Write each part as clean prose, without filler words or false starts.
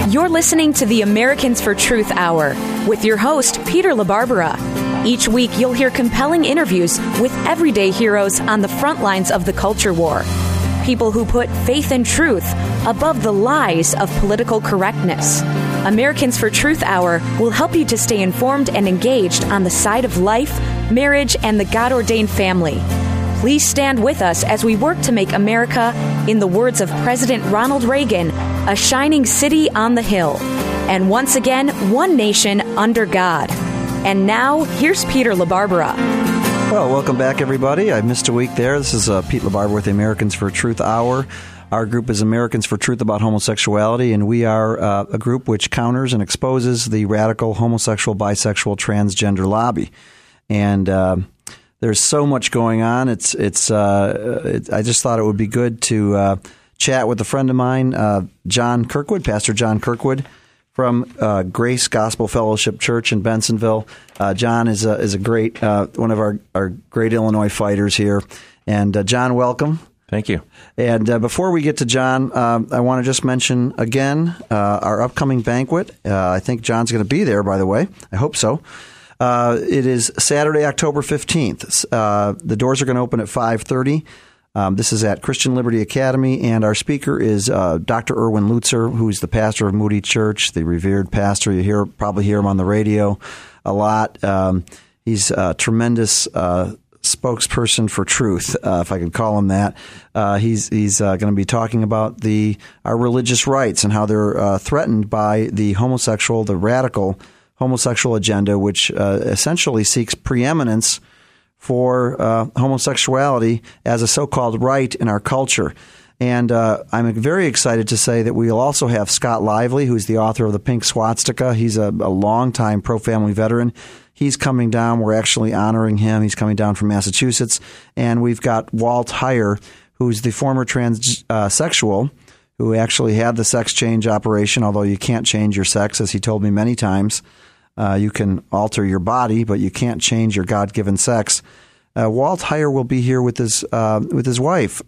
You're listening to the Americans for Truth Hour with your host, Peter LaBarbera. Each week, you'll hear compelling interviews with everyday heroes on the front lines of the culture war. People who put faith and truth above the lies of political correctness. Americans for Truth Hour will help you to stay informed and engaged on the side of life, marriage, and the God-ordained family. Please stand with us as we work to make America, in the words of President Ronald Reagan, a shining city on the hill. And once again, one nation under God. And now, here's Peter LaBarbera. Well, welcome back, everybody. I missed a week there. This is Pete LaBarbera with the Americans for Truth Hour. Our group is Americans for Truth about homosexuality, and we are a group which counters and exposes the radical homosexual, bisexual, transgender lobby. And there's so much going on. I just thought it would be good to chat with a friend of mine, John Kirkwood, Pastor John Kirkwood, from Grace Gospel Fellowship Church in Bensenville. John is a great one of our great Illinois fighters here. And John, welcome. Thank you. And before we get to John, I want to just mention again our upcoming banquet. I think John's going to be there, by the way. I hope so. It is Saturday, October 15th. The doors are going to open at 5:30. This is at Christian Liberty Academy, and our speaker is Dr. Erwin Lutzer, who's the pastor of Moody Church, the revered pastor. You probably hear him on the radio a lot. He's a tremendous spokesperson for truth, if I could call him that. He's going to be talking about our religious rights and how they're threatened by the radical homosexual agenda, which essentially seeks preeminence for homosexuality as a so-called right in our culture. And I'm very excited to say that we'll also have Scott Lively, who's the author of The Pink Swastika. He's a longtime pro-family veteran. He's coming down. We're actually honoring him. He's coming down from Massachusetts. And we've got Walt Heyer, who's the former transsexual, who actually had the sex change operation, although you can't change your sex, as he told me many times. You can alter your body, but you can't change your God-given sex. Walt Heyer will be here with his wife,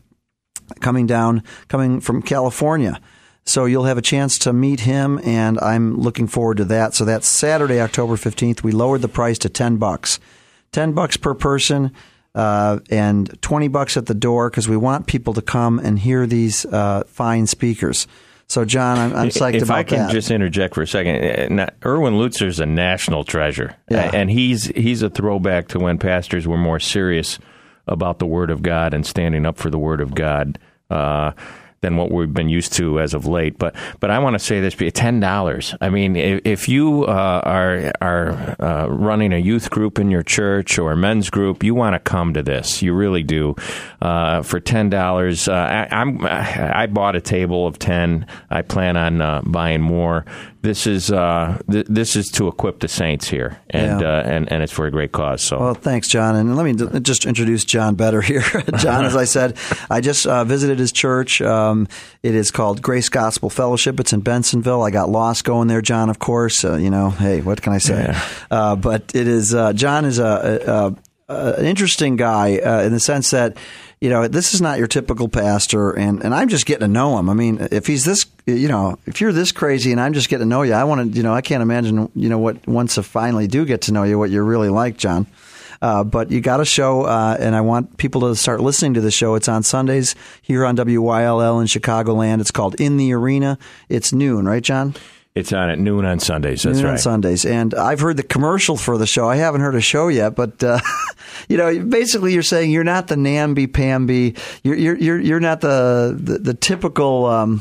coming from California. So you'll have a chance to meet him, and I'm looking forward to that. So that's Saturday, October 15th. We lowered the price to $10. $10 per person, and $20 at the door, because we want people to come and hear these fine speakers. So, John, I'm psyched about that. If I can just interject for a second, Erwin Lutzer is a national treasure, and he's a throwback to when pastors were more serious about the Word of God and standing up for the Word of God than what we've been used to as of late. But I want to say this: $10. I mean, if you are running a youth group in your church or a men's group, you want to come to this. You really do. For $10, I bought a table of 10. I plan on buying more. This is to equip the saints here, and it's for a great cause. So, well, thanks, John. And let me just introduce John better here. John, as I said, I just visited his church. It is called Grace Gospel Fellowship. It's in Bensenville. I got lost going there, John. Of course, hey, what can I say? Yeah. But it is John is an interesting guy in the sense that, this is not your typical pastor, and I'm just getting to know him. I mean, if he's this, if you're this crazy and I'm just getting to know you, I want to, I can't imagine, what once I finally do get to know you, what you're really like, John. But you got a show, and I want people to start listening to the show. It's on Sundays here on WYLL in Chicagoland. It's called In the Arena. It's noon, right, John? It's on at noon on Sundays. That's right. On Sundays. And I've heard the commercial for the show. I haven't heard a show yet, but basically you're saying you're not the namby-pamby. You're not the typical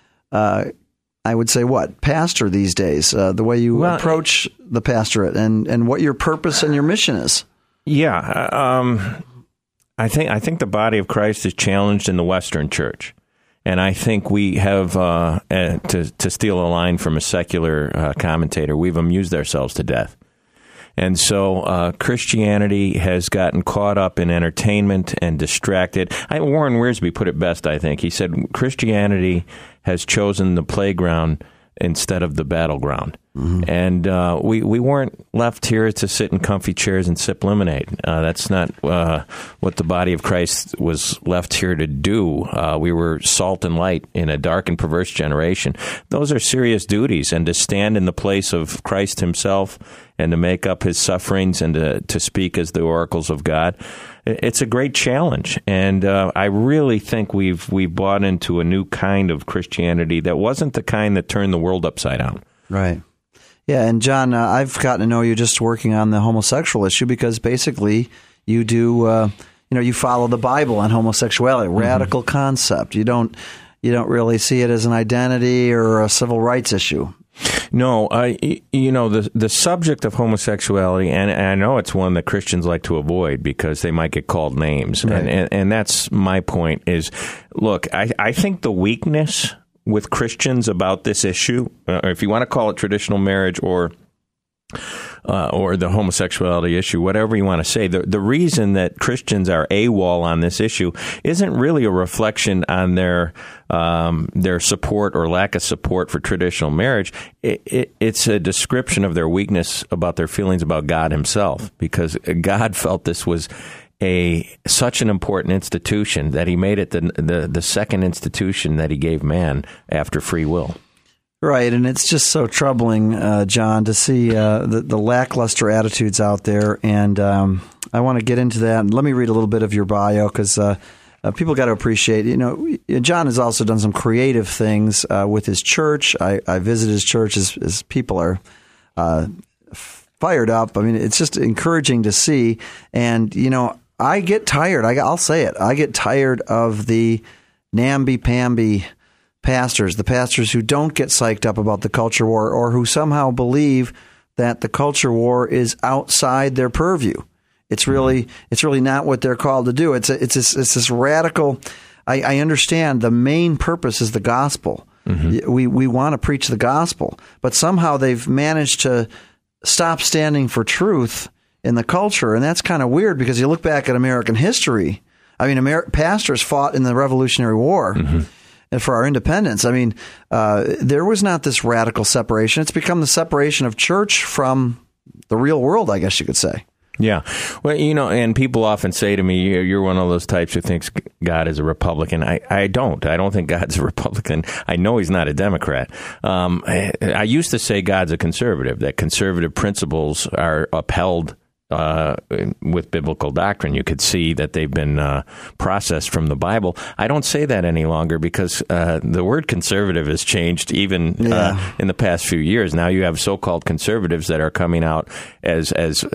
I would say pastor these days. The way you approach the pastorate and what your purpose and your mission is. Yeah, I think the body of Christ is challenged in the Western Church. And I think we have, to steal a line from a secular commentator, we've amused ourselves to death. And so Christianity has gotten caught up in entertainment and distracted. Warren Wiersbe put it best, I think. He said, Christianity has chosen the playground instead of the battleground. Mm-hmm. And we weren't left here to sit in comfy chairs and sip lemonade. That's not what the body of Christ was left here to do. We were salt and light in a dark and perverse generation. Those are serious duties, and to stand in the place of Christ himself and to make up his sufferings and to speak as the oracles of God, it's a great challenge. And I really think we've bought into a new kind of Christianity that wasn't the kind that turned the world upside down. Right. Yeah, and John, I've gotten to know you just working on the homosexual issue, because basically you do, you follow the Bible on homosexuality, radical concept. You don't really see it as an identity or a civil rights issue. No, the subject of homosexuality, and I know it's one that Christians like to avoid because they might get called names, right. and that's my point is, look, I think the weakness with Christians about this issue, or if you want to call it traditional marriage or the homosexuality issue, whatever you want to say, the reason that Christians are AWOL on this issue isn't really a reflection on their support or lack of support for traditional marriage. It's a description of their weakness about their feelings about God himself, because God felt this was such an important institution that he made it the second institution that he gave man after free will. Right, and it's just so troubling, John, to see the lackluster attitudes out there, and I want to get into that. And let me read a little bit of your bio, because people got to appreciate, John has also done some creative things with his church. I visit his church as people are fired up. I mean, it's just encouraging to see, and, I get tired. I'll say it. I get tired of the namby-pamby pastors, the pastors who don't get psyched up about the culture war, or who somehow believe that the culture war is outside their purview. It's really not what they're called to do. It's this radical. I understand the main purpose is the gospel. Mm-hmm. We want to preach the gospel, but somehow they've managed to stop standing for truth in the culture, and that's kind of weird, because you look back at American history. I mean, pastors fought in the Revolutionary War. Mm-hmm. And for our independence. I mean, there was not this radical separation. It's become the separation of church from the real world, I guess you could say. Yeah. Well, and people often say to me, you're one of those types who thinks God is a Republican. I don't. I don't think God's a Republican. I know he's not a Democrat. I used to say God's a conservative, that conservative principles are upheld with biblical doctrine. You could see that they've been processed from the Bible. I don't say that any longer, because the word conservative has changed even in the past few years. Now you have so-called conservatives that are coming out as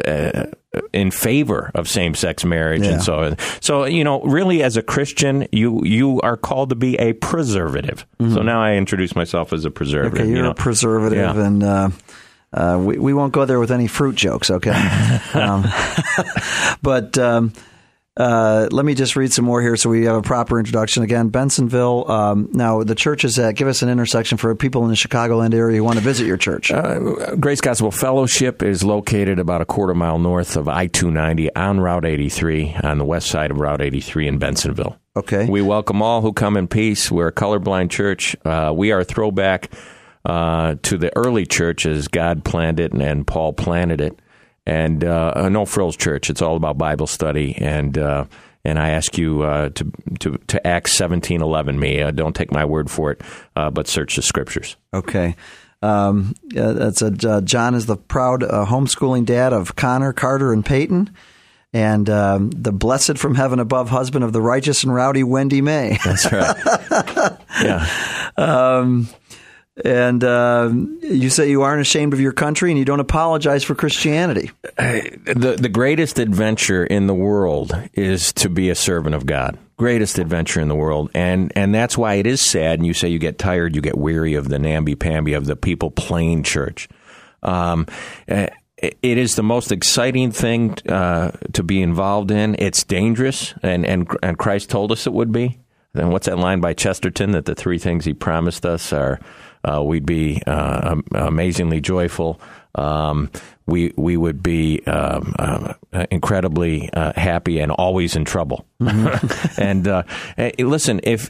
in favor of same-sex marriage and so on. So, really as a Christian, you are called to be a preservative. Mm-hmm. So now I introduce myself as a preservative. Okay, you're a preservative, and we won't go there with any fruit jokes, okay? But let me just read some more here so we have a proper introduction. Again, Bensenville. Now, the church is at, give us an intersection for people in the Chicagoland area who want to visit your church. Grace Gospel Fellowship is located about a quarter mile north of I-290 on Route 83, on the west side of Route 83 in Bensenville. Okay. We welcome all who come in peace. We're a colorblind church. We are a throwback to the early church as God planned it and Paul planted it, and a no frills church. It's all about Bible study, and I ask you to Acts 17:11 me. Don't take my word for it, but search the scriptures. Okay, that's John is the proud homeschooling dad of Connor, Carter, and Peyton, and the blessed from heaven above husband of the righteous and rowdy Wendy May. That's right. Yeah. And you say you aren't ashamed of your country, and you don't apologize for Christianity. The greatest adventure in the world is to be a servant of God. Greatest adventure in the world. And that's why it is sad, and you say you get tired, you get weary of the namby-pamby of the people playing church. It is the most exciting thing to be involved in. It's dangerous, and Christ told us it would be. Then what's that line by Chesterton, that the three things he promised us are we'd be amazingly joyful, we would be incredibly happy and always in trouble. And listen, if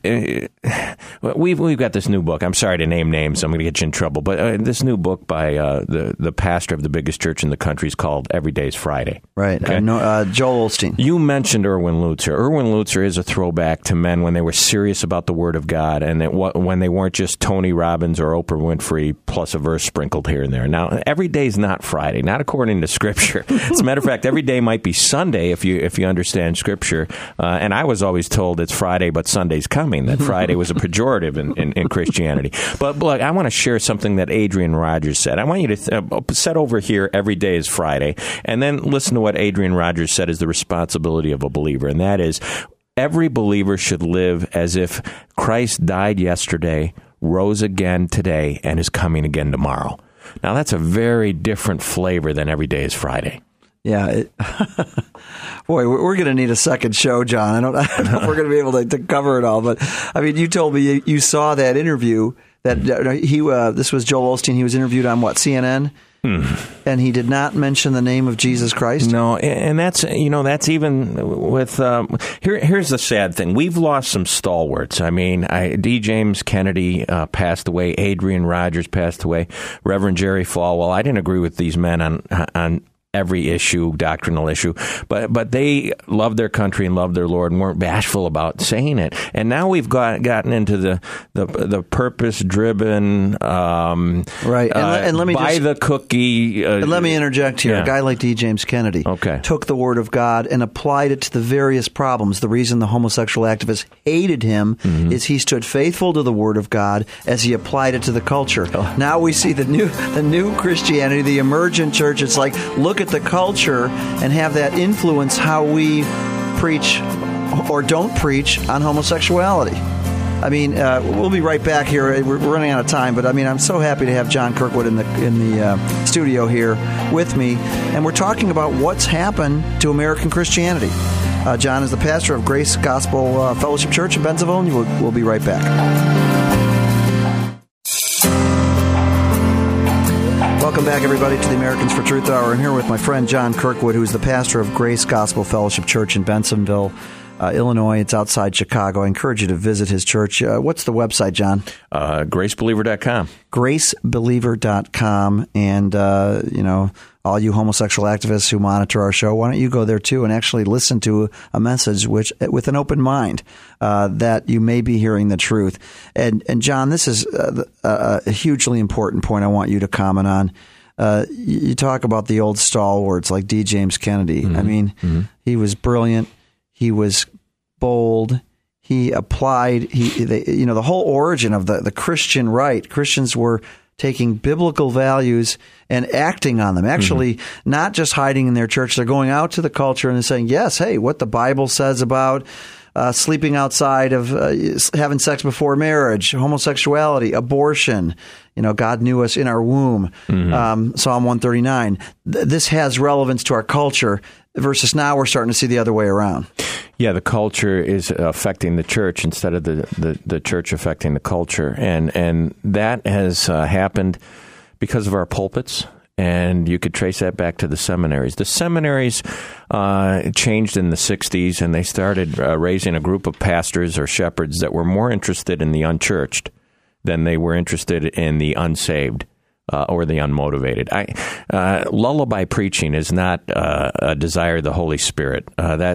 we've got this new book. I'm sorry to name names. I'm going to get you in trouble. But this new book by the pastor of the biggest church in the country is called Every Day's Friday. Right. Okay? Joel Osteen. You mentioned Erwin Lutzer. Erwin Lutzer is a throwback to men when they were serious about the Word of God, and when they weren't just Tony Robbins or Oprah Winfrey plus a verse sprinkled here and there. Now, every day is not Friday, not according to Scripture. As a matter of fact, every day might be Sunday if you understand Scripture. And I was always told it's Friday, but Sunday's coming, that Friday was a pejorative in Christianity. But look, I want to share something that Adrian Rogers said. I want you to set over here, every day is Friday, and then listen to what Adrian Rogers said is the responsibility of a believer, and that is, every believer should live as if Christ died yesterday, rose again today, and is coming again tomorrow. Now, that's a very different flavor than every day is Friday. Yeah. Boy, we're going to need a second show, John. I don't know if we're going to be able to cover it all. But, I mean, you told me you saw that interview that this was Joel Osteen. He was interviewed on, what, CNN? And he did not mention the name of Jesus Christ? No, and that's even with, here's the sad thing. We've lost some stalwarts. I mean, D. James Kennedy passed away. Adrian Rogers passed away. Reverend Jerry Falwell. I didn't agree with these men on every issue, doctrinal issue, but they loved their country and loved their Lord and weren't bashful about saying it. And now we've gotten into the purpose-driven, right? And let me buy the cookie. And let me interject here. Yeah. A guy like D. James Kennedy took the Word of God and applied it to the various problems. The reason the homosexual activists hated him is he stood faithful to the Word of God as he applied it to the culture. Now we see the new Christianity, the emergent church. It's like, look at the culture and have that influence how we preach or don't preach on homosexuality. I mean, we'll be right back here. We're running out of time, but I mean, I'm so happy to have John Kirkwood in the studio here with me, and we're talking about what's happened to American Christianity. John is the pastor of Grace Gospel Fellowship Church in Bentonville, and we'll be right back. Welcome back, everybody, to the Americans for Truth Hour. I'm here with my friend John Kirkwood, who's the pastor of Grace Gospel Fellowship Church in Bentonville, Illinois. It's outside Chicago. I encourage you to visit his church. What's the website, John? GraceBeliever.com. GraceBeliever.com. And, all you homosexual activists who monitor our show, why don't you go there, too, and actually listen to a message with an open mind that you may be hearing the truth. And John, this is a hugely important point I want you to comment on. You talk about the old stalwarts like D. James Kennedy. I mean, he was brilliant. He was bold. He applied. The whole origin of the Christian right. Christians were taking biblical values and acting on them. Actually, not just hiding in their church. They're going out to the culture and they're saying, yes, hey, what the Bible says about sleeping outside of having sex before marriage, homosexuality, abortion. God knew us in our womb. Psalm 139. This has relevance to our culture versus now we're starting to see the other way around. Yeah, the culture is affecting the church instead of the church affecting the culture. And that has happened because of our pulpits. And you could trace that back to the seminaries. The seminaries changed in the 60s, and they started raising a group of pastors or shepherds that were more interested in the unchurched than they were interested in the unsaved or the unmotivated. Lullaby preaching is not a desire of the Holy Spirit.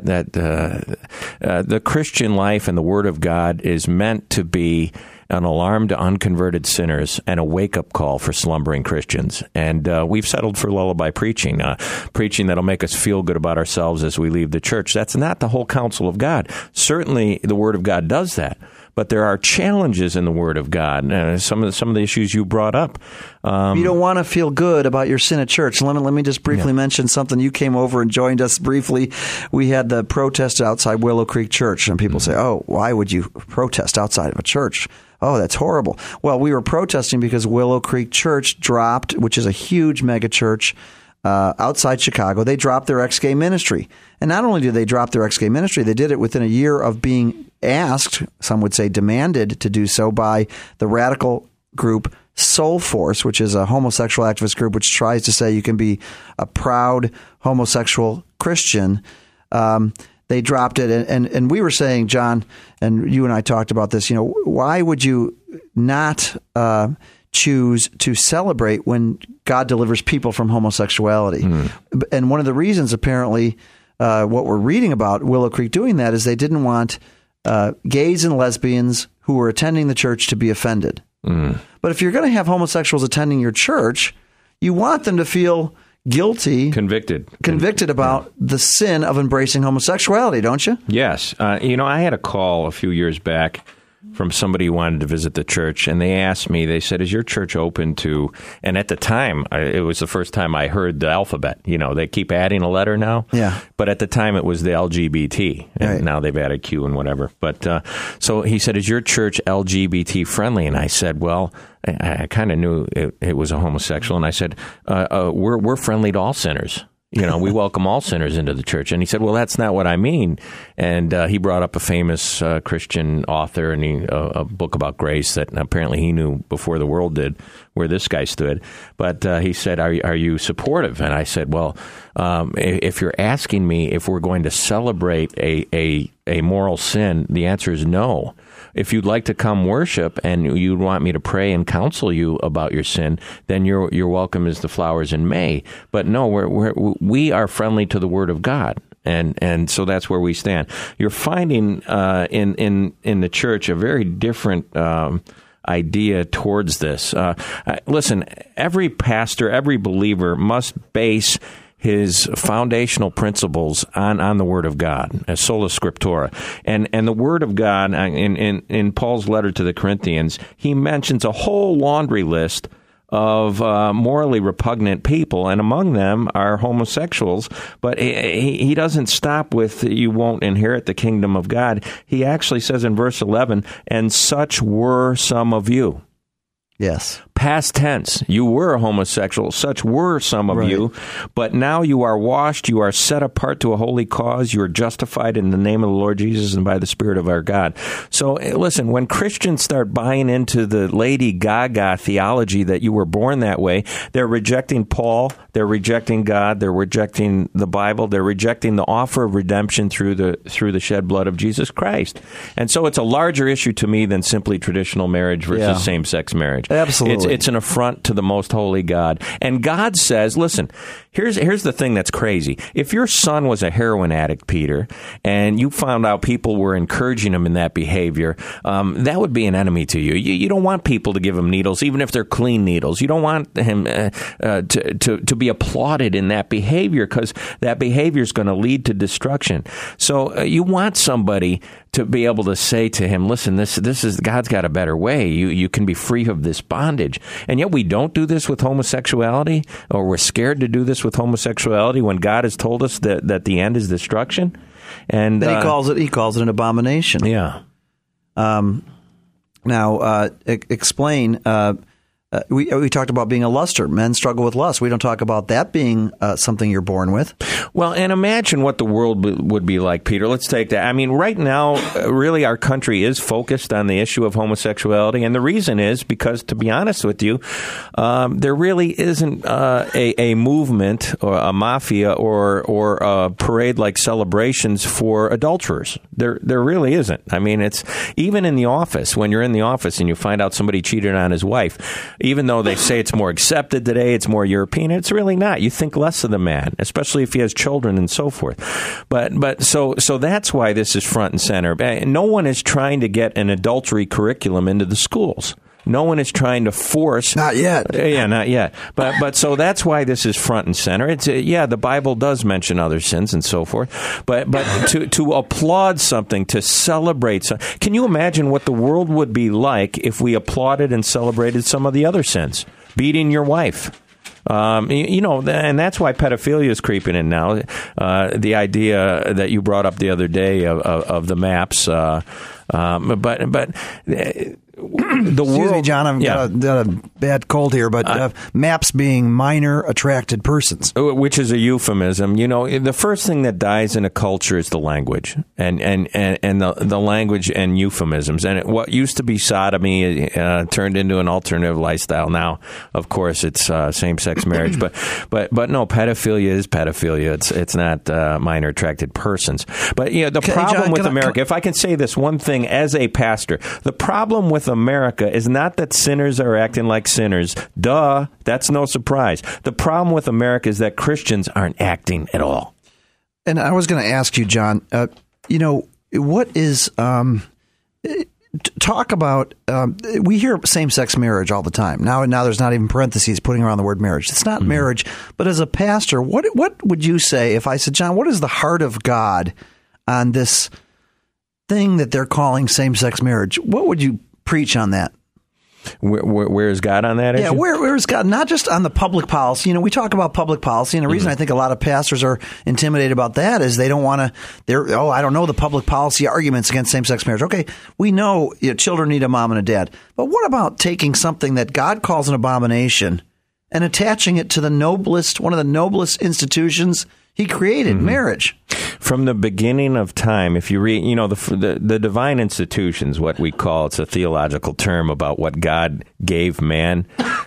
The Christian life and the Word of God is meant to be an alarm to unconverted sinners and a wake-up call for slumbering Christians. And we've settled for lullaby preaching, preaching that'll make us feel good about ourselves as we leave the church. That's not the whole counsel of God. Certainly, the Word of God does that. But there are challenges in the Word of God. Some of the issues you brought up. You don't want to feel good about your sin at church. Let me just briefly mention something. You came over and joined us briefly. We had the protest outside Willow Creek Church, and people say, "Oh, why would you protest outside of a church? Oh, that's horrible." Well, we were protesting because Willow Creek Church dropped, which is a huge mega church outside Chicago. They dropped their ex-gay ministry. And not only did they drop their ex-gay ministry, they did it within a year of being asked, some would say demanded, to do so by the radical group Soul Force, which is a homosexual activist group which tries to say you can be a proud homosexual Christian. They dropped it, and we were saying, John, and you and I talked about this, why would you not choose to celebrate when God delivers people from homosexuality? And one of the reasons, apparently, what we're reading about Willow Creek doing that is they didn't want gays and lesbians who were attending the church to be offended. But if you're going to have homosexuals attending your church, you want them to feel guilty, convicted about the sin of embracing homosexuality, don't you? Yes. I had a call a few years back from somebody who wanted to visit the church, and they asked me, they said, is your church open to, and at the time, it was the first time I heard the alphabet. They keep adding a letter now. Yeah. But at the time, it was the LGBT, and right. Now they've added Q and whatever. But so he said, is your church LGBT friendly? And I said, well, I kind of knew it was a homosexual, and I said, we're friendly to all sinners. We welcome all sinners into the church. And he said, well, that's not what I mean. And he brought up a famous Christian author and a book about grace that apparently he knew before the world did, where this guy stood. But he said, are you supportive? And I said, well, if you're asking me if we're going to celebrate a moral sin, the answer is no. If you'd like to come worship and you'd want me to pray and counsel you about your sin, then you're welcome as the flowers in May. But no, we are friendly to the Word of God. And so that's where we stand. You're finding in the church a very different idea towards this. Listen, every pastor, every believer must base his foundational principles on the Word of God, as sola scriptura. And the Word of God, in Paul's letter to the Corinthians, he mentions a whole laundry list of morally repugnant people, and among them are homosexuals. But he doesn't stop with, you won't inherit the kingdom of God. He actually says in verse 11, and such were some of you. Yes. Past tense, you were a homosexual, such were some of you, but now you are washed, you are set apart to a holy cause, you are justified in the name of the Lord Jesus and by the Spirit of our God. So listen, when Christians start buying into the Lady Gaga theology that you were born that way, they're rejecting Paul, they're rejecting God, they're rejecting the Bible, they're rejecting the offer of redemption through the shed blood of Jesus Christ. And so it's a larger issue to me than simply traditional marriage versus same-sex marriage. Absolutely. It's an affront to the most holy God. And God says, listen, here's the thing that's crazy. If your son was a heroin addict, Peter, and you found out people were encouraging him in that behavior, that would be an enemy to you. You don't want people to give him needles, even if they're clean needles. You don't want him to be applauded in that behavior, because that behavior is going to lead to destruction. So you want somebody to be able to say to him, listen, this is, God's got a better way. You can be free of this bondage. And yet we don't do this with homosexuality, or we're scared to do this with homosexuality when God has told us that the end is destruction. And then he calls it an abomination. Yeah. Now, explain. We talked about being a luster. Men struggle with lust. We don't talk about that being something you're born with. Well, and imagine what the world would be like, Peter. Let's take that. I mean, right now, really, our country is focused on the issue of homosexuality. And the reason is because, to be honest with you, there really isn't a movement or a mafia or a parade-like celebrations for adulterers. There really isn't. I mean, it's even in the office, when you're in the office and you find out somebody cheated on his wife, even though they say it's more accepted today, it's more European, it's really not. You think less of the man, especially if he has children and so forth. But so that's why this is front and center. No one is trying to get an adultery curriculum into the schools. No one is trying to force. Not yet. Yeah, not yet. But so that's why this is front and center. It's the Bible does mention other sins and so forth. But to applaud something, to celebrate something. Can you imagine what the world would be like if we applauded and celebrated some of the other sins? Beating your wife. And that's why pedophilia is creeping in now. The idea that you brought up the other day of the maps. The Excuse world, me, John. I've got to bad cold here, but MAPS being minor attracted persons. Which is a euphemism. The first thing that dies in a culture is the language and the language and euphemisms. And what used to be sodomy turned into an alternative lifestyle. Now, of course, it's same-sex marriage. But no, pedophilia is pedophilia. It's not minor attracted persons. But the problem with America, if I can say this one thing as a pastor, the problem with America is not that sinners are acting like sinners. Duh, that's no surprise. The problem with America is that Christians aren't acting at all. And I was going to ask you, John, what is talk about? We hear same-sex marriage all the time. Now there's not even parentheses putting around the word marriage. It's not marriage. But as a pastor, what would you say if I said, John, what is the heart of God on this thing that they're calling same-sex marriage? What would you preach on that? Where is God on that issue? Yeah, where is God? Not just on the public policy. We talk about public policy, and the reason I think a lot of pastors are intimidated about that is they don't want to. I don't know the public policy arguments against same-sex marriage. Okay, we know children need a mom and a dad, but what about taking something that God calls an abomination and attaching it to one of the noblest institutions He created, marriage? From the beginning of time, if you read, the divine institutions, what we call, it's a theological term about what God gave man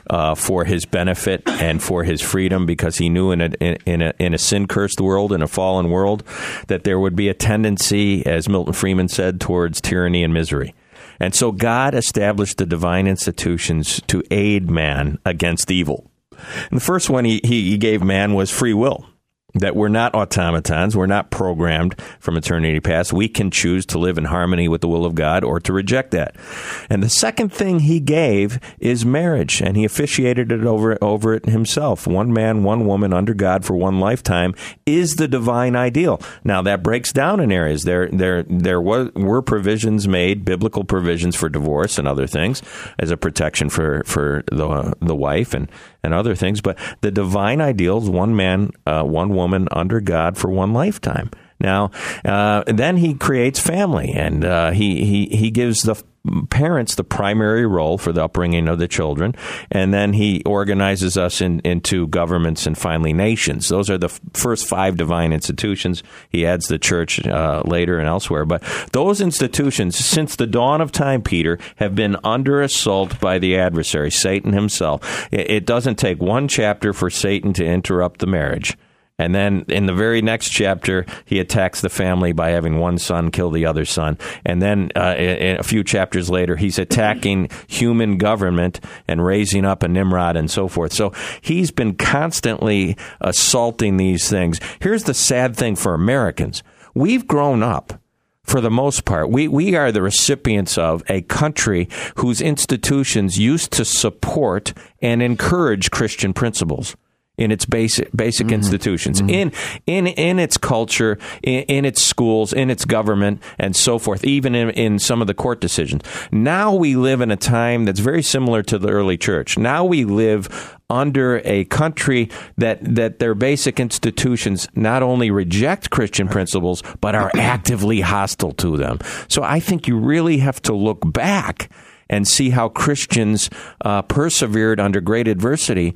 for his benefit and for his freedom, because he knew in a sin-cursed world, in a fallen world, that there would be a tendency, as Milton Friedman said, towards tyranny and misery. And so God established the divine institutions to aid man against evil. And the first one he gave man was free will. That we're not automatons, we're not programmed from eternity past. We can choose to live in harmony with the will of God or to reject that. And the second thing he gave is marriage, and he officiated it over it himself. One man, one woman under God for one lifetime is the divine ideal. Now that breaks down in areas. There were provisions made, biblical provisions for divorce and other things as a protection for the wife and other things. But the divine ideal is one man, one woman under God for one lifetime. Now, then he creates family, and he gives the parents the primary role for the upbringing of the children, and then he organizes us into governments and finally nations. Those are the first 5 divine institutions. He adds the church later and elsewhere. But those institutions, since the dawn of time, Peter, have been under assault by the adversary, Satan himself. It doesn't take one chapter for Satan to interrupt the marriage. And then in the very next chapter, he attacks the family by having one son kill the other son. And then a few chapters later, he's attacking human government and raising up a Nimrod and so forth. So he's been constantly assaulting these things. Here's the sad thing for Americans. We've grown up. For the most part, we are the recipients of a country whose institutions used to support and encourage Christian principles in its basic institutions, in its culture, in its schools, in its government, and so forth, even in some of the court decisions. Now we live in a time that's very similar to the early church. Now we live under a country that their basic institutions not only reject Christian principles, but are actively hostile to them. So I think you really have to look back and see how Christians persevered under great adversity,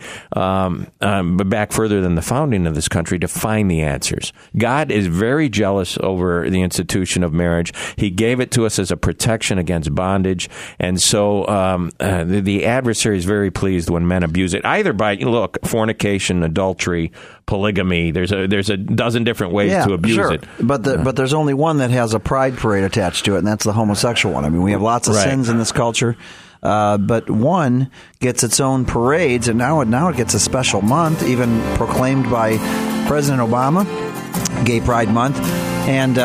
but back further than the founding of this country, to find the answers. God is very jealous over the institution of marriage. He gave it to us as a protection against bondage, and so the adversary is very pleased when men abuse it, either by, fornication, adultery, polygamy. There's a dozen different ways to abuse it. But there's only one that has a pride parade attached to it, and that's the homosexual one. I mean, we have lots of sins in this culture, but one gets its own parades, and now it gets a special month, even proclaimed by President Obama, Gay Pride Month, and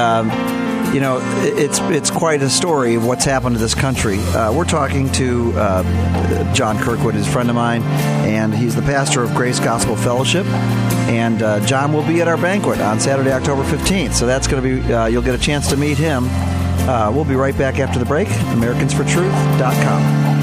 it's quite a story of what's happened to this country. We're talking to John Kirkwood, his friend of mine, and he's the pastor of Grace Gospel Fellowship. And John will be at our banquet on Saturday, October 15th. So that's going to be, you'll get a chance to meet him. We'll be right back after the break. AmericansForTruth.com.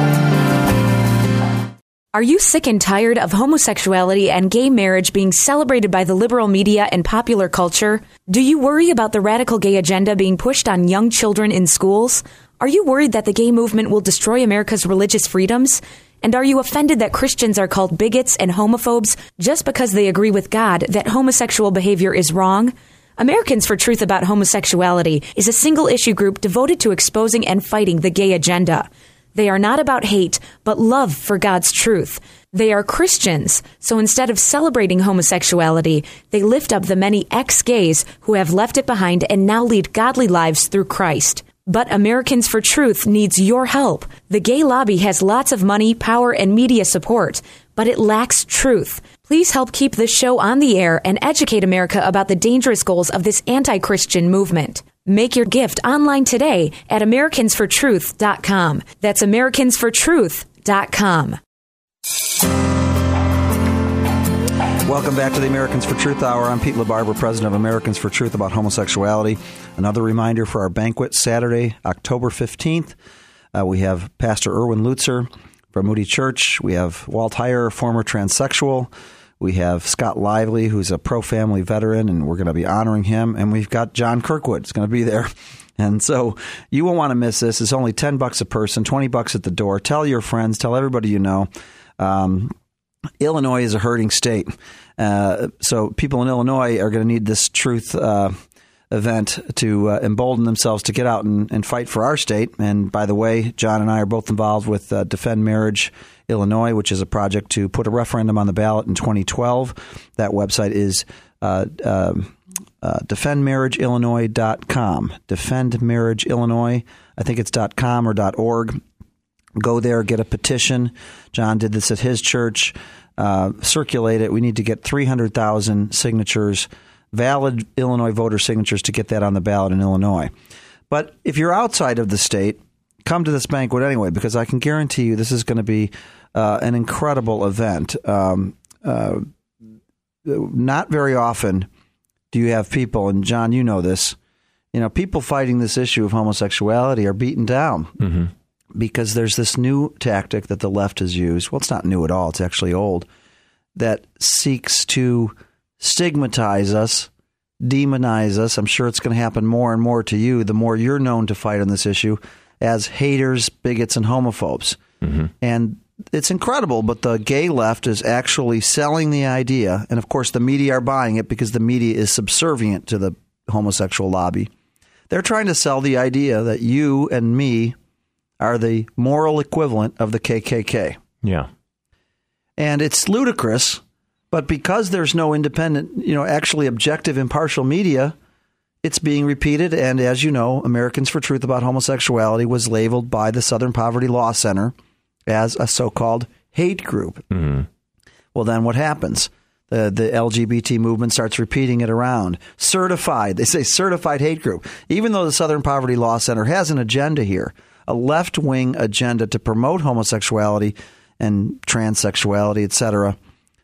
Are you sick and tired of homosexuality and gay marriage being celebrated by the liberal media and popular culture? Do you worry about the radical gay agenda being pushed on young children in schools? Are you worried that the gay movement will destroy America's religious freedoms? And are you offended that Christians are called bigots and homophobes just because they agree with God that homosexual behavior is wrong? Americans for Truth About Homosexuality is a single-issue group devoted to exposing and fighting the gay agenda. They are not about hate, but love for God's truth. They are Christians, so instead of celebrating homosexuality, they lift up the many ex-gays who have left it behind and now lead godly lives through Christ. But Americans for Truth needs your help. The gay lobby has lots of money, power, and media support, but it lacks truth. Please help keep this show on the air and educate America about the dangerous goals of this anti-Christian movement. Make your gift online today at AmericansForTruth.com. That's AmericansForTruth.com. Welcome back to the Americans for Truth Hour. I'm Pete LaBarbera, president of Americans for Truth About Homosexuality. Another reminder for our banquet, Saturday, October 15th. We have Pastor Erwin Lutzer from Moody Church. We have Walt Heyer, former transsexual. We have Scott Lively, who's a pro-family veteran, and we're going to be honoring him. And we've got John Kirkwood. He's going to be there. And so you won't want to miss this. It's only $10 a person, $20 at the door. Tell your friends. Tell everybody you know. Illinois is a hurting state. So people in Illinois are going to need this truth event to embolden themselves to get out and fight for our state. And by the way, John and I are both involved with Defend Marriage Illinois, which is a project to put a referendum on the ballot in 2012. That website is defendmarriageillinois.com. Defend Marriage Illinois. I think it's .com or .org. Go there, get a petition. John did this at his church. Circulate it. We need to get 300,000 signatures, valid Illinois voter signatures, to get that on the ballot in Illinois. But if you're outside of the state, come to this banquet anyway, because I can guarantee you this is going to be an incredible event. Not very often do you have people, and John, you know this, people fighting this issue of homosexuality are beaten down. Mm-hmm. Because there's this new tactic that the left has used. Well, it's not new at all. It's actually old. That seeks to stigmatize us, demonize us. I'm sure it's going to happen more and more to you the more you're known to fight on this issue as haters, bigots, and homophobes. Mm-hmm. And it's incredible, but the gay left is actually selling the idea. And, of course, the media are buying it because the media is subservient to the homosexual lobby. They're trying to sell the idea that you and me are the moral equivalent of the KKK. Yeah. And it's ludicrous, but because there's no independent, actually objective, impartial media, it's being repeated. And as you know, Americans for Truth About Homosexuality was labeled by the Southern Poverty Law Center as a so-called hate group. Mm-hmm. Well, then what happens? The LGBT movement starts repeating it around. Certified. They say certified hate group. Even though the Southern Poverty Law Center has an agenda here, a left-wing agenda to promote homosexuality and transsexuality, etc.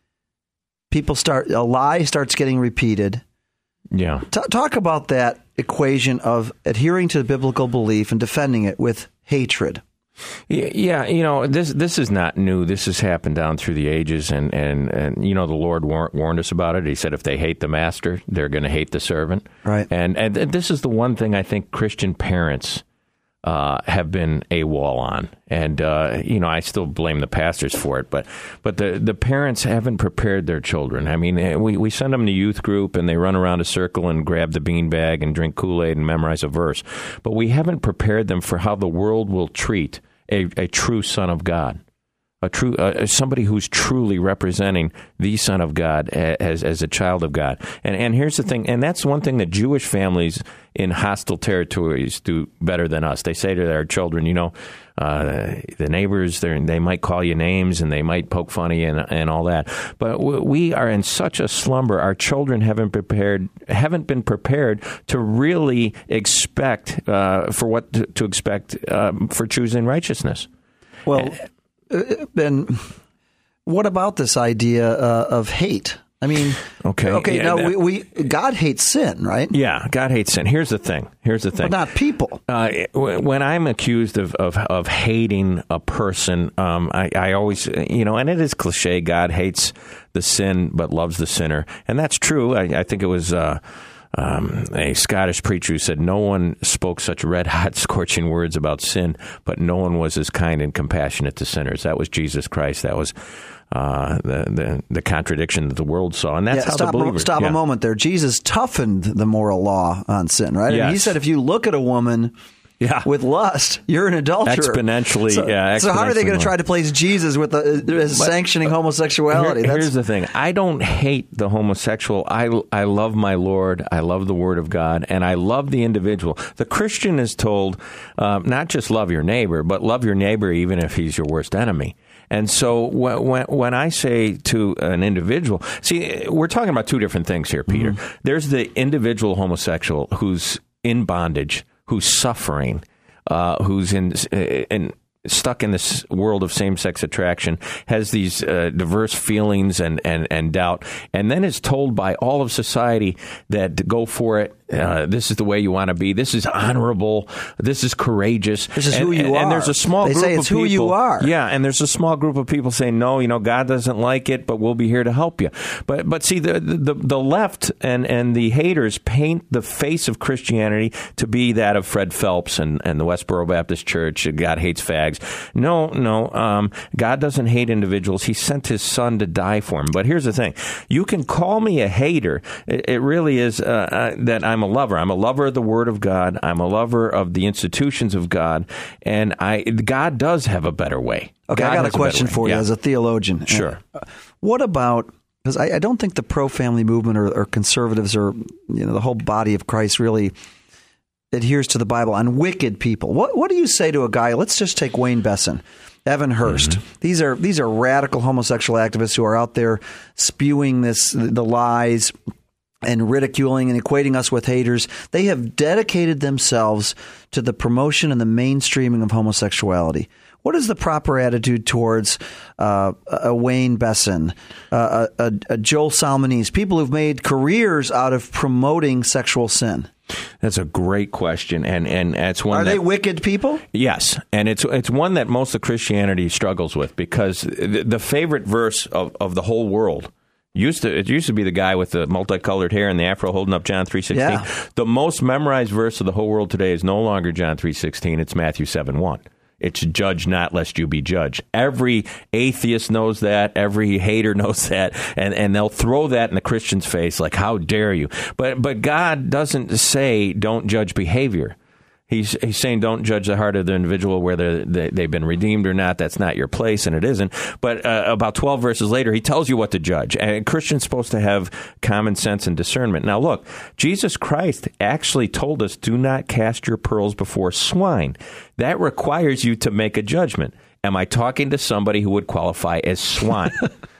A lie starts getting repeated. Yeah. Talk about that equation of adhering to the biblical belief and defending it with hatred. Yeah, this is not new. This has happened down through the ages, and the Lord warned us about it. He said if they hate the master, they're going to hate the servant. Right. And this is the one thing I think Christian parents have been AWOL on. And, I still blame the pastors for it, but the parents haven't prepared their children. I mean, we send them to youth group and they run around a circle and grab the beanbag and drink Kool-Aid and memorize a verse. But we haven't prepared them for how the world will treat a true son of God. Somebody who's truly representing the Son of God as a child of God. And here's the thing, and that's one thing that Jewish families in hostile territories do better than us. They say to their children, the neighbors, they might call you names and they might poke fun at you and all that. But we are in such a slumber. Our children haven't been prepared to really expect for what to expect for choosing righteousness. Well. And what about this idea of hate? I mean, okay. Yeah, now God hates sin, right? Yeah, God hates sin. Here's the thing. But not people. When I'm accused of hating a person, I always, and it is cliche. God hates the sin but loves the sinner, and that's true. I think it was a Scottish preacher who said, no one spoke such red-hot, scorching words about sin, but no one was as kind and compassionate to sinners. That was Jesus Christ. That was the contradiction that the world saw. And that's how the believers... Stop a moment there. Jesus toughened the moral law on sin, right? Yes. And he said if you look at a woman... with lust, you're an adulterer. Exponentially. So how are they going to try to place Jesus with sanctioning homosexuality? Here's the thing. I don't hate the homosexual. I love my Lord. I love the Word of God, and I love the individual. The Christian is told not just love your neighbor, but love your neighbor even if he's your worst enemy. And so when I say to an individual, see, we're talking about two different things here, Peter. Mm-hmm. There's the individual homosexual who's in bondage, who's suffering, who's stuck in this world of same-sex attraction, has these diverse feelings and doubt, and then is told by all of society that go for it. This is the way you want to be. This is honorable. This is courageous. This is who you are. And there's a small group of people. They say it's who you are. Yeah, and there's a small group of people saying, no, God doesn't like it, but we'll be here to help you. But see, the left and the haters paint the face of Christianity to be that of Fred Phelps and the Westboro Baptist Church. God hates fags. No. God doesn't hate individuals. He sent his son to die for them. But here's the thing. You can call me a hater. It really is that I'm a lover. I'm a lover of the Word of God. I'm a lover of the institutions of God. And God does have a better way. Okay, I got a question for you as a theologian. Sure. What about, because I don't think the pro-family movement or conservatives or the whole body of Christ really adheres to the Bible on wicked people. What do you say to a guy? Let's just take Wayne Besson, Evan Hurst. Mm-hmm. These are radical homosexual activists who are out there spewing the lies and ridiculing and equating us with haters. They have dedicated themselves to the promotion and the mainstreaming of homosexuality. What is the proper attitude towards a Wayne Besson, a Joel Salmonese, people who've made careers out of promoting sexual sin? That's a great question, and it's one. Are they wicked people? Yes, and it's one that most of Christianity struggles with, because the favorite verse of the whole world used to be the guy with the multicolored hair and the afro holding up John 3:16. Yeah. The most memorized verse of the whole world today is no longer John 3:16. It's Matthew 7:1. It's judge not lest you be judged. Every atheist knows that. Every hater knows that. And they'll throw that in the Christian's face like, how dare you? But God doesn't say don't judge behavior. He's saying don't judge the heart of the individual, whether they've been redeemed or not. That's not your place, and it isn't. But about 12 verses later, he tells you what to judge. And a Christian's supposed to have common sense and discernment. Now, look, Jesus Christ actually told us, do not cast your pearls before swine. That requires you to make a judgment. Am I talking to somebody who would qualify as swine?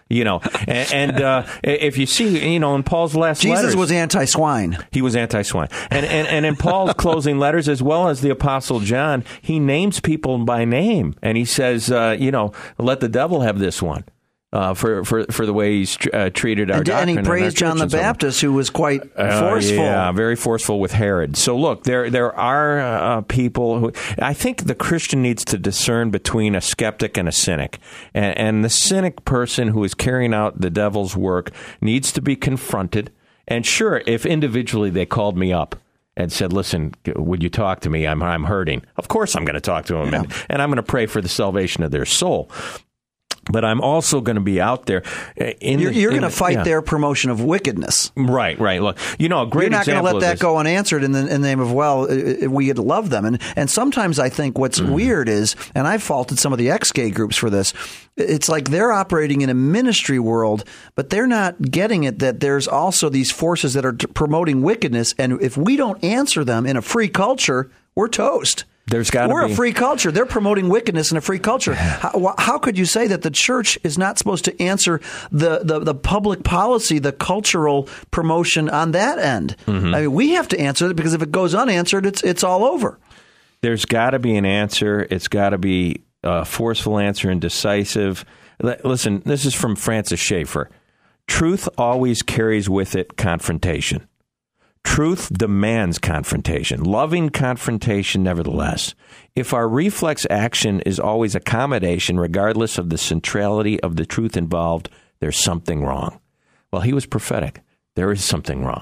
And if you see, in Paul's last letters, Jesus was anti-swine. He was anti-swine. And in Paul's closing letters, as well as the Apostle John, he names people by name. And he says, let the devil have this one. For the way he's treated our doctrine. And he praised John the Baptist, who was quite forceful. Yeah, very forceful with Herod. So look, there are people who... I think the Christian needs to discern between a skeptic and a cynic. And the cynic person who is carrying out the devil's work needs to be confronted. And sure, if individually they called me up and said, listen, would you talk to me? I'm hurting. Of course I'm going to talk to them. Yeah. And I'm going to pray for the salvation of their soul. But I'm also going to be out there. You're going to fight their promotion of wickedness. Right. Look, a great example. You're not going to let that go unanswered in the name of, we love them. And sometimes I think what's weird is, and I've faulted some of the ex-gay groups for this, it's like they're operating in a ministry world, but they're not getting it that there's also these forces that are promoting wickedness. And if we don't answer them in a free culture, we're toast. We're a free culture. They're promoting wickedness in a free culture. How could you say that the church is not supposed to answer the public policy, the cultural promotion on that end? Mm-hmm. I mean, we have to answer it, because if it goes unanswered, it's all over. There's got to be an answer. It's got to be a forceful answer and decisive. Listen, this is from Francis Schaeffer. Truth always carries with it confrontation. Truth demands confrontation, loving confrontation nevertheless. If our reflex action is always accommodation, regardless of the centrality of the truth involved, there's something wrong. Well, he was prophetic. There is something wrong.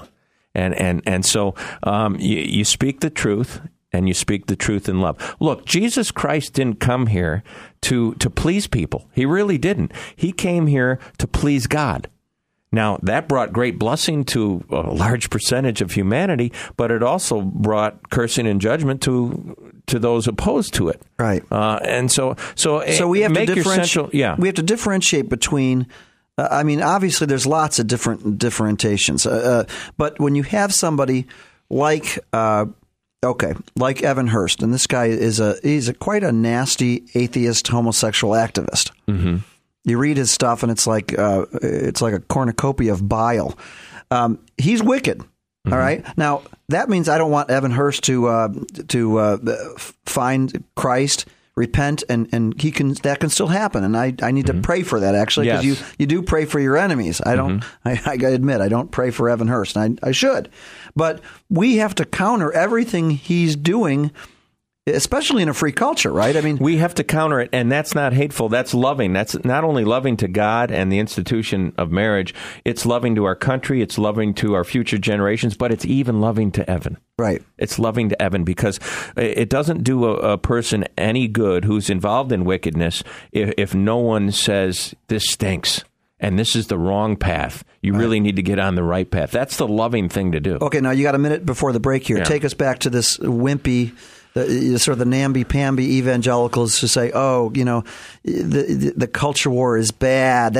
And so you speak the truth, and you speak the truth in love. Look, Jesus Christ didn't come here to please people. He really didn't. He came here to please God. Now, that brought great blessing to a large percentage of humanity, but it also brought cursing and judgment to those opposed to it. Right. And so we have make to differentiate. Yeah. We have to differentiate between. Obviously, there's lots of different differentiations, but when you have somebody like Evan Hurst, and this guy he's quite a nasty atheist homosexual activist. Mm-hmm. You read his stuff, and it's like a cornucopia of bile. He's wicked. Mm-hmm. All right. Now that means I don't want Evan Hurst to find Christ, repent, and he can. That can still happen, and I need to pray for that actually, because you do pray for your enemies. I don't. I gotta admit, I don't pray for Evan Hurst, and I should, but we have to counter everything he's doing. Especially in a free culture, right? I mean, we have to counter it, and that's not hateful. That's loving. That's not only loving to God and the institution of marriage. It's loving to our country. It's loving to our future generations, but it's even loving to Evan. Right. It's loving to Evan, because it doesn't do a person any good who's involved in wickedness if no one says, this stinks and this is the wrong path. You really need to get on the right path. That's the loving thing to do. Okay, now you got a minute before the break here. Yeah. Take us back to this wimpy, sort of the namby-pamby evangelicals who say, the culture war is bad.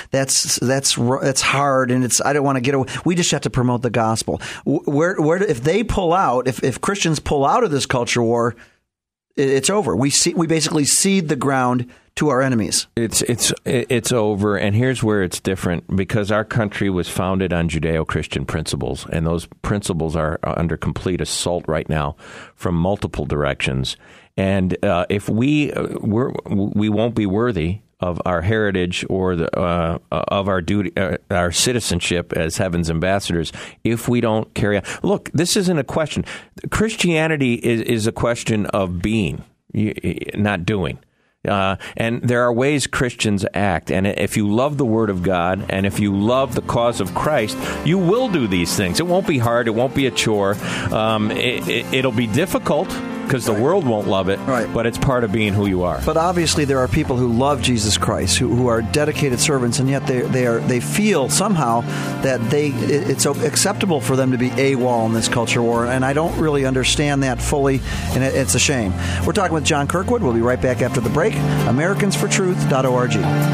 That's hard, and I don't want to get away. We just have to promote the gospel. Where if they pull out, if Christians pull out of this culture war, it's over. We basically cede the ground to our enemies. It's over, and here's where it's different, because our country was founded on Judeo-Christian principles, and those principles are under complete assault right now from multiple directions. And if we won't be worthy of our heritage or of our duty, our citizenship as heaven's ambassadors, if we don't carry on. Look, this isn't a question. Christianity is a question of being, not doing. And there are ways Christians act. And if you love the Word of God, and if you love the cause of Christ, you will do these things. It won't be hard. It won't be a chore. It'll be difficult, because the world won't love it, but it's part of being who you are. But obviously there are people who love Jesus Christ, who are dedicated servants, and yet they feel somehow that it's acceptable for them to be AWOL in this culture war, and I don't really understand that fully, and it's a shame. We're talking with John Kirkwood. We'll be right back after the break. AmericansForTruth.org.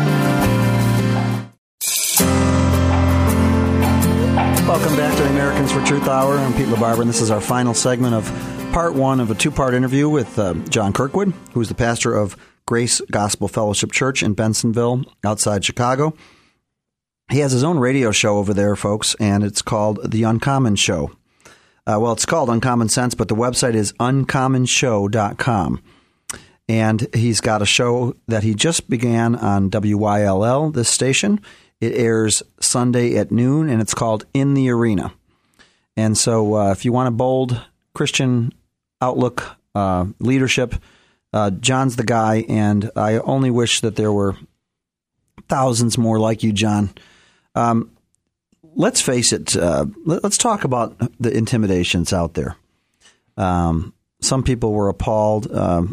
Welcome back to the Americans for Truth Hour. I'm Pete LaBarbera, and this is our final segment of part one of a two-part interview with John Kirkwood, who's the pastor of Grace Gospel Fellowship Church in Bensenville, outside Chicago. He has his own radio show over there, folks, and it's called The Uncommon Show. It's called Uncommon Sense, but the website is uncommonshow.com. And he's got a show that he just began on WYLL, this station. It airs Sunday at noon, and it's called In the Arena. And so if you want a bold Christian outlook, leadership, John's the guy, and I only wish that there were thousands more like you, John. Let's face it. Let's talk about the intimidations out there. Some people were appalled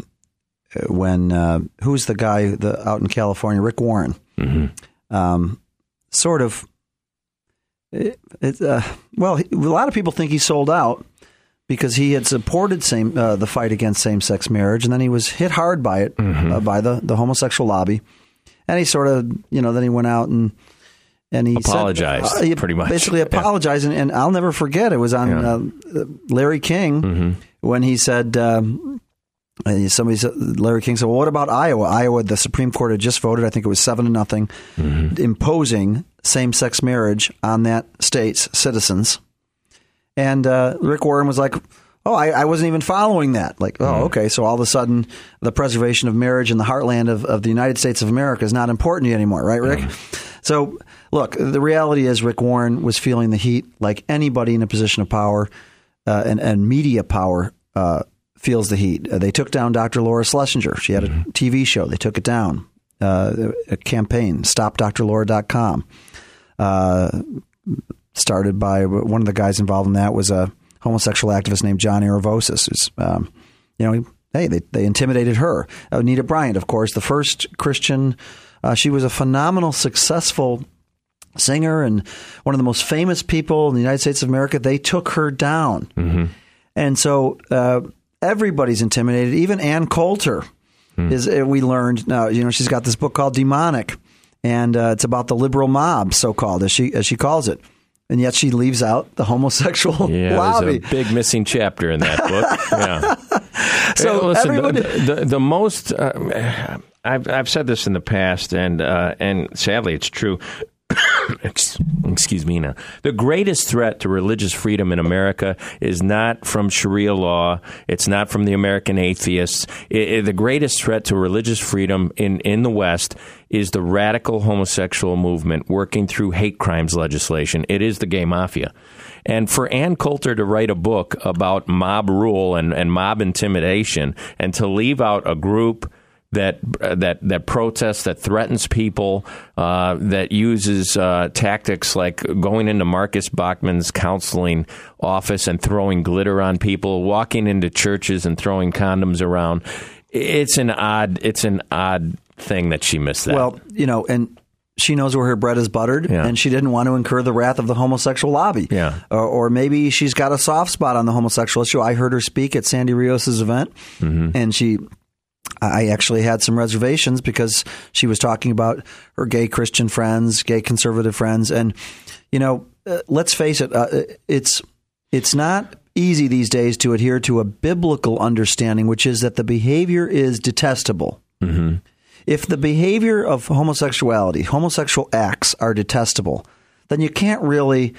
when who's the guy out in California, Rick Warren. Mm-hmm. A lot of people think he sold out because he had supported the fight against same-sex marriage, and then he was hit hard by it, by the homosexual lobby, and he sort of, then he went out and he apologized, he pretty much. Basically apologized, and I'll never forget, it was on Larry King when he said, Larry King said, well, what about Iowa? Iowa, the Supreme Court had just voted, I think it was 7-0, imposing same-sex marriage on that state's citizens. And Rick Warren was like, I wasn't even following that. Like, okay, so all of a sudden the preservation of marriage in the heartland of the United States of America is not important to you anymore, right, Rick? So, look, the reality is Rick Warren was feeling the heat like anybody in a position of power and media power feels the heat. They took down Dr. Laura Schlesinger. She had a TV show. They took it down. A campaign, StopDrLaura.com. started by one of the guys involved in that was a homosexual activist named John Aravosis, who's, they intimidated her. Anita Bryant, of course, the first Christian. She was a phenomenal, successful singer and one of the most famous people in the United States of America. They took her down. Mm-hmm. And so everybody's intimidated. Even Ann Coulter we learned now, she's got this book called Demonic, and it's about the liberal mob, so-called, as she calls it. And yet she leaves out the homosexual lobby. There's a big missing chapter in that book. Yeah. So listen, everybody... the most I've said this in the past, and sadly it's true. Excuse me now. The greatest threat to religious freedom in America is not from Sharia law. It's not from the American atheists. The greatest threat to religious freedom in the West is the radical homosexual movement working through hate crimes legislation. It is the gay mafia. And for Ann Coulter to write a book about mob rule and mob intimidation and to leave out a group that protests, that threatens people, that uses tactics like going into Marcus Bachmann's counseling office and throwing glitter on people, walking into churches and throwing condoms around. It's an odd thing that she missed that. Well, and she knows where her bread is buttered, and she didn't want to incur the wrath of the homosexual lobby. Yeah. Or maybe she's got a soft spot on the homosexual issue. I heard her speak at Sandy Rios' event, and I actually had some reservations because she was talking about her gay Christian friends, gay conservative friends. And, let's face it, it's not easy these days to adhere to a biblical understanding, which is that the behavior is detestable. Mm-hmm. If the behavior of homosexuality, homosexual acts are detestable, then you can't really,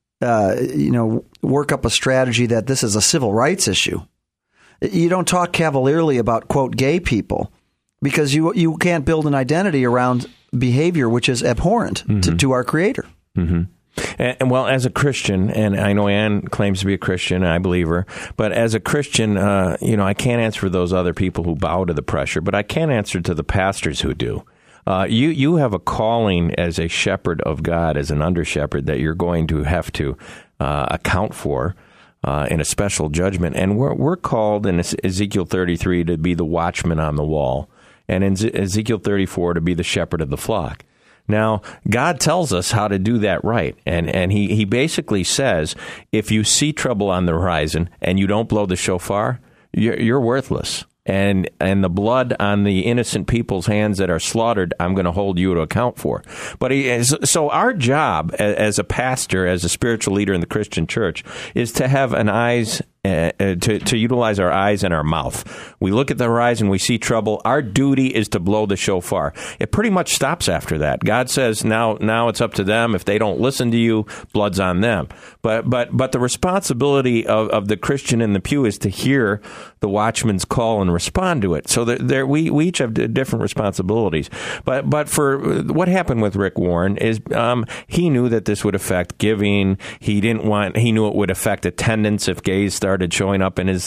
work up a strategy that this is a civil rights issue. You don't talk cavalierly about, quote, gay people because you can't build an identity around behavior which is abhorrent to our Creator. Mm-hmm. And well, as a Christian, and I know Ann claims to be a Christian, and I believe her, but as a Christian, I can't answer for those other people who bow to the pressure, but I can answer to the pastors who do. You have a calling as a shepherd of God, as an under-shepherd, that you're going to have to account for. In a special judgment. And we're called in Ezekiel 33 to be the watchman on the wall, and in Ezekiel 34 to be the shepherd of the flock. Now, God tells us how to do that right. And he basically says, if you see trouble on the horizon and you don't blow the shofar, you're worthless. And the blood on the innocent people's hands that are slaughtered, I'm going to hold you to account for. But so our job as a pastor, as a spiritual leader in the Christian church, is to have an eyes to utilize our eyes and our mouth. We look at the horizon, we see trouble. Our duty is to blow the shofar. It pretty much stops after that. God says now it's up to them. If they don't listen to you, blood's on them. But the responsibility of the Christian in the pew is to hear the watchman's call and respond to it. So we each have different responsibilities. But for what happened with Rick Warren is he knew that this would affect giving. He knew it would affect attendance if gays started showing up in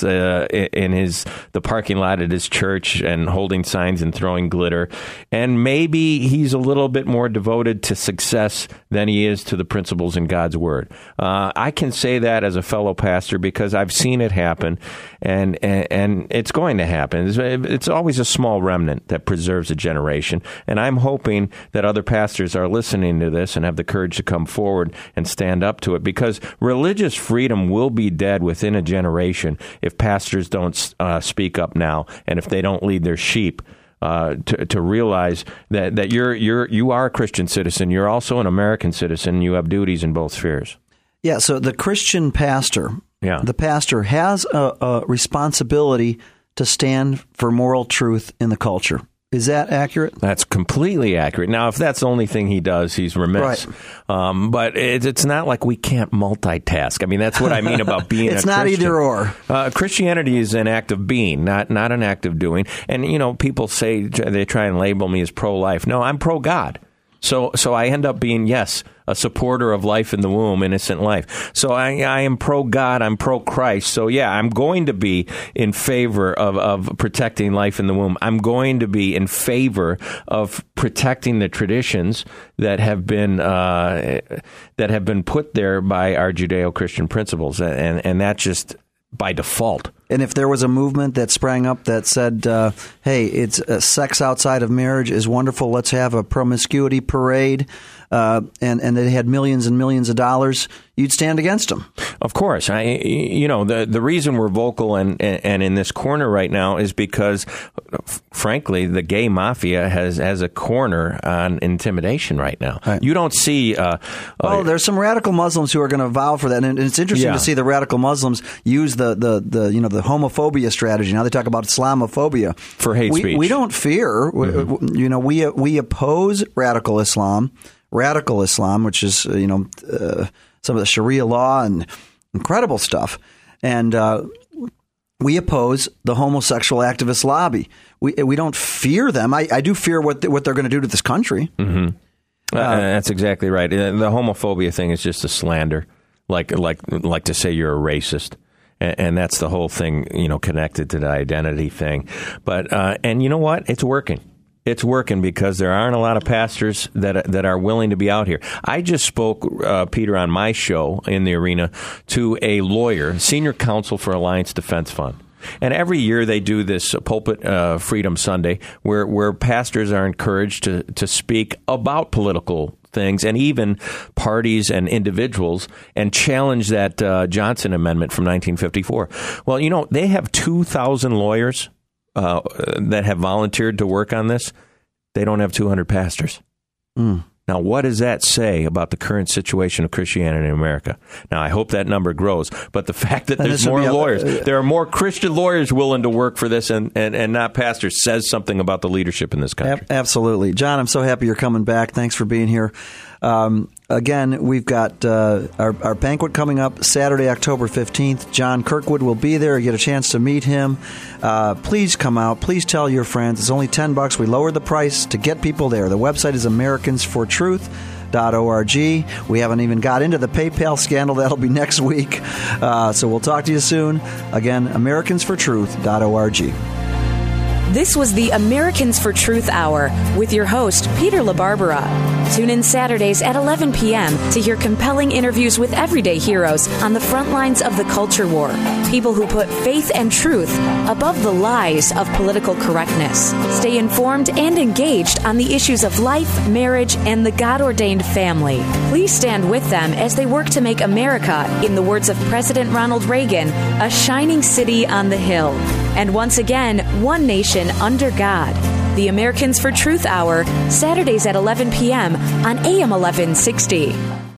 the parking lot at his church and holding signs and throwing glitter. And maybe he's a little bit more devoted to success than he is to the principles in God's word. I can say that as a fellow pastor because I've seen it happen, and it's going to happen. It's always a small remnant that preserves a generation, and I'm hoping that other pastors are listening to this and have the courage to come forward and stand up to it, because religious freedom will be dead within a generation if pastors don't speak up now, and if they don't lead their sheep to realize that you are a Christian citizen. You're also an American citizen. You have duties in both spheres. Yeah. So the Christian pastor, the pastor has a responsibility to stand for moral truth in the culture. Is that accurate? That's completely accurate. Now, if that's the only thing he does, he's remiss. Right. But it's not like we can't multitask. I mean, that's what I mean about being it's a not Christian. Either or. Christianity is an act of being, not an act of doing. And, people say they try and label me as pro-life. No, I'm pro-God. So I end up being, yes, a supporter of life in the womb, innocent life. So I am pro-God, I'm pro-Christ. So yeah, I'm going to be in favor of protecting life in the womb. I'm going to be in favor of protecting the traditions that have been put there by our Judeo-Christian principles, and that's just by default. And if there was a movement that sprang up that said, hey, it's sex outside of marriage is wonderful, let's have a promiscuity parade, and they had millions and millions of dollars, you'd stand against them. Of course. The reason we're vocal and in this corner right now is because, frankly, the gay mafia has a corner on intimidation right now. Right. You don't see... there's some radical Muslims who are going to vow for that. And it's interesting to see the radical Muslims use the homophobia strategy. Now they talk about Islamophobia. For hate speech. We don't fear. Mm-hmm. We oppose radical Islam, which is, some of the Sharia law and incredible stuff. And we oppose the homosexual activist lobby. We don't fear them. I do fear what they're going to do to this country. Mm-hmm. That's exactly right. The homophobia thing is just a slander, like to say you're a racist. And that's the whole thing, connected to the identity thing. But and you know what? It's working. It's working because there aren't a lot of pastors that are willing to be out here. I just spoke, Peter, on my show in the arena to a lawyer, senior counsel for Alliance Defense Fund. And every year they do this Pulpit Freedom Sunday where pastors are encouraged to speak about political things and even parties and individuals and challenge that Johnson Amendment from 1954. Well, they have 2,000 lawyers that have volunteered to work on this. They don't have 200 pastors. Mm. Now, what does that say about the current situation of Christianity in America? Now, I hope that number grows, but the fact that there's more lawyers, there are more Christian lawyers willing to work for this and not pastors says something about the leadership in this country. Absolutely. John, I'm so happy you're coming back. Thanks for being here. Again, we've got our banquet coming up Saturday, October 15th. John Kirkwood will be there. You get a chance to meet him. Please come out. Please tell your friends. It's only $10. We lowered the price to get people there. The website is AmericansForTruth.org. We haven't even got into the PayPal scandal. That'll be next week. So we'll talk to you soon. Again, AmericansForTruth.org. This was the Americans for Truth Hour with your host, Peter LaBarbera. Tune in Saturdays at 11 p.m. to hear compelling interviews with everyday heroes on the front lines of the culture war. People who put faith and truth above the lies of political correctness. Stay informed and engaged on the issues of life, marriage, and the God-ordained family. Please stand with them as they work to make America, in the words of President Ronald Reagan, a shining city on the hill. And once again, one nation under God. The Americans for Truth Hour, Saturdays at 11 p.m. on AM 1160.